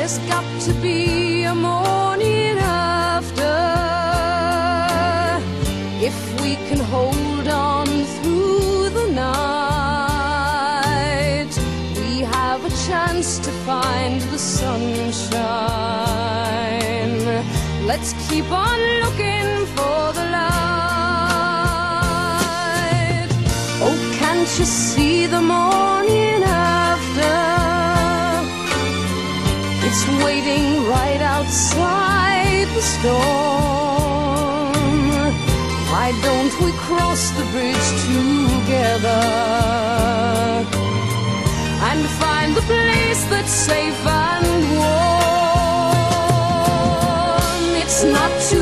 There's got to be a morning after. If we can hold on through the night, we have a chance to find the sunshine. Let's keep on looking for the light. Oh, can't you see the morning after? It's waiting right outside the storm. Why don't we cross the bridge together and find the place that's safe and warm? It's not too